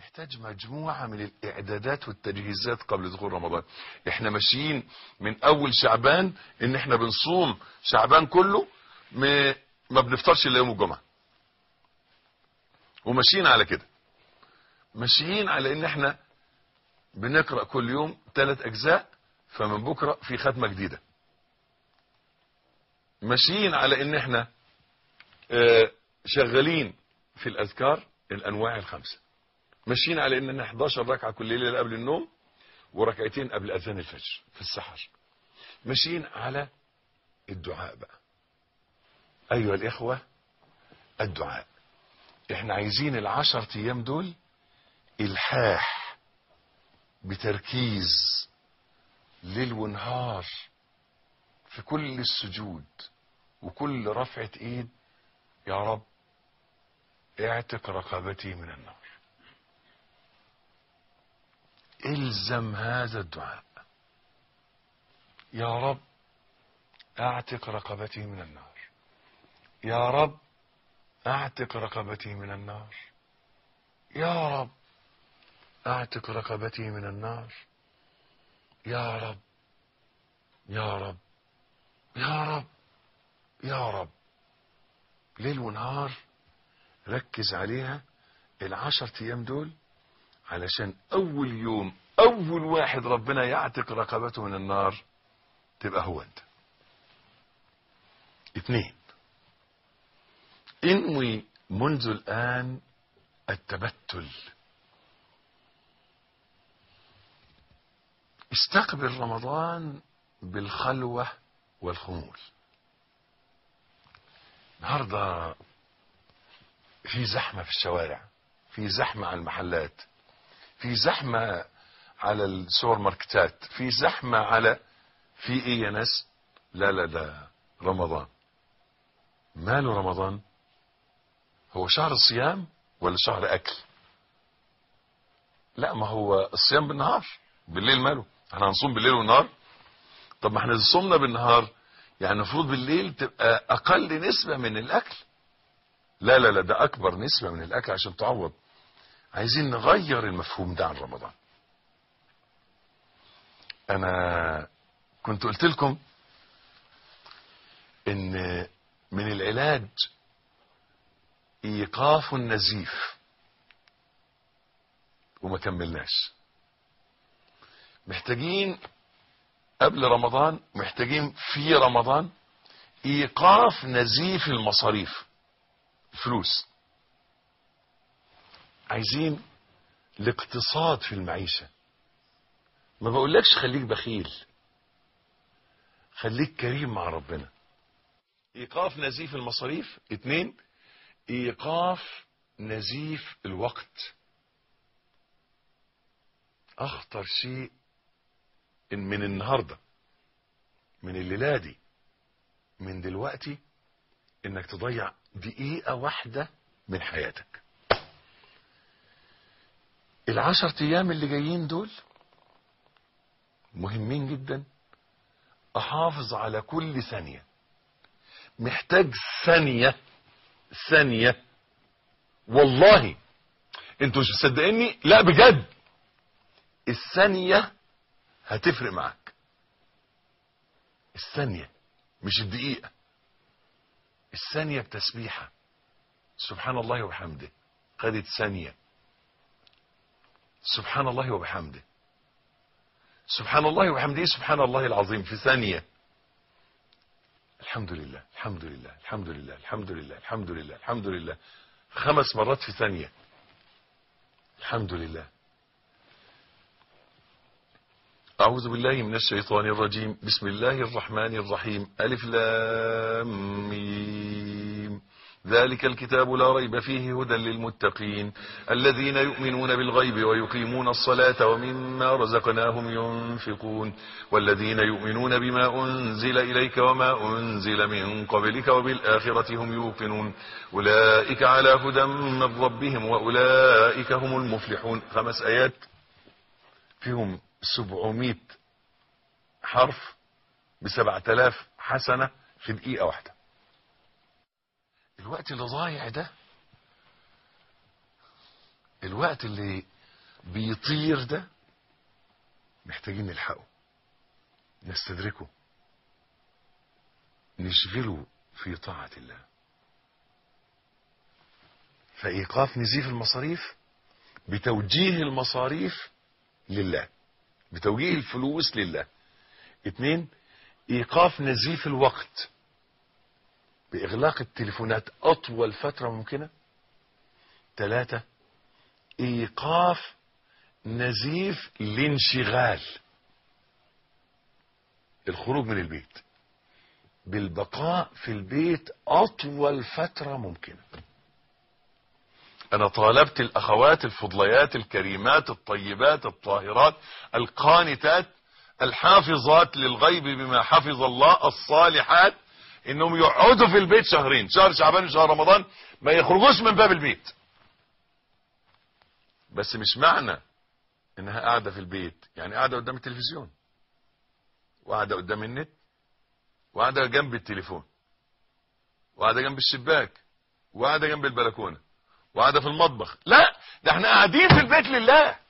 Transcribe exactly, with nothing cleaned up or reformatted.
محتاج مجموعة من الإعدادات والتجهيزات قبل دخول رمضان. احنا ماشيين من أول شعبان إن احنا بنصوم شعبان كله ما, ما بنفطرش إلا يوم الجمعة، وماشيين على كده. ماشيين على إن احنا بنقرأ كل يوم ثلاث أجزاء، فمن بكرة في ختمة جديدة. ماشيين على إن احنا اه شغالين في الأذكار الأنواع الخمسة. ماشيين على اننا احداشر ركعة كل ليلة قبل النوم، وركعتين قبل اذان الفجر في السحر. ماشيين على الدعاء بقى. ايها الاخوة، الدعاء. احنا عايزين العشر ايام دول الحاح بتركيز ليل ونهار في كل السجود وكل رفعة ايد. يا رب اعتق رقبتي من النار. الزم هذا الدعاء. يا رب اعتق رقبتي من النار. يا رب اعتق رقبتي من النار. يا رب اعتق رقبتي من النار. يا رب يا رب يا رب يا رب. ليل ونهار ركز عليها العشر ايام دول، علشان اول يوم اول واحد ربنا يعتق رقبته من النار تبقى هو انت. اثنين، انوي منذ الان التبتل. استقبل رمضان بالخلوة والخمول. النهارده في زحمة في الشوارع، في زحمة على المحلات، في زحمة على السوبر ماركتات، في زحمة على في ايه يا ناس؟ لا لا لا، رمضان. ماله رمضان؟ هو شهر الصيام ولا شهر اكل؟ لا، ما هو الصيام بالنهار، بالليل ماله؟ احنا هنصوم بالليل والنهار؟ طب ما احنا صومنا بالنهار، يعني المفروض بالليل تبقى اقل نسبة من الاكل. لا لا لا، ده اكبر نسبة من الاكل عشان تعوض. عايزين نغير المفهوم ده عن رمضان. انا كنت قلت لكم ان من العلاج ايقاف النزيف، وما كملناش. محتاجين قبل رمضان، محتاجين في رمضان ايقاف نزيف المصاريف، الفلوس. عايزين الاقتصاد في المعيشة. ما بقولكش خليك بخيل، خليك كريم مع ربنا. ايقاف نزيف المصاريف. اتنين، ايقاف نزيف الوقت. اخطر شيء إن من النهاردة، من الليلة دي، من دلوقتي، انك تضيع دقيقة واحدة من حياتك. العشر ايام اللي جايين دول مهمين جدا. احافظ على كل ثانية. محتاج ثانية ثانية والله انتوا مش مصدقيني، لا بجد، الثانية هتفرق معك. الثانية مش الدقيقة. الثانية بتسبيحة سبحان الله وبحمده، خدت ثانية. سبحان الله وبحمده، سبحان الله وبحمده، سبحان الله العظيم في ثانية. الحمد لله الحمد لله الحمد لله الحمد لله الحمد لله الحمد لله، خمس مرات في ثانية. الحمد لله. أعوذ بالله من الشيطان الرجيم. بسم الله الرحمن الرحيم. ألف لام ميم. ذلك الكتاب لا ريب فيه هدى للمتقين الذين يؤمنون بالغيب ويقيمون الصلاة ومما رزقناهم ينفقون والذين يؤمنون بما أنزل إليك وما أنزل من قبلك وبالآخرة هم يوقنون أولئك على هدى من ربهم وأولئك هم المفلحون. خمس آيات فيهم سبعمائة حرف بسبعة آلاف حسنة في دقيقة واحدة. الوقت اللي ضايع ده، الوقت اللي بيطير ده محتاجين نلحقه، نستدركه، نشغله في طاعة الله. فإيقاف نزيف المصاريف بتوجيه المصاريف لله، بتوجيه الفلوس لله. اتنين، إيقاف نزيف الوقت بإغلاق التليفونات أطول فترة ممكنة. ثلاثة، إيقاف نزيف الانشغال، الخروج من البيت، بالبقاء في البيت أطول فترة ممكنة. أنا طالبت الأخوات الفضليات الكريمات الطيبات الطاهرات القانتات الحافظات للغيب بما حفظ الله الصالحات إنهم يقعدوا في البيت شهرين، شهر شعبان وشهر رمضان، ما يخرجوش من باب البيت. بس مش معنى إنها قاعدة في البيت يعني قاعدة قدام التلفزيون، وقاعدة قدام النت، وقاعدة جنب التليفون، وقاعدة جنب الشباك، وقاعدة جنب البلكونة، وقاعدة في المطبخ. لا، ده احنا قاعدين في البيت لله.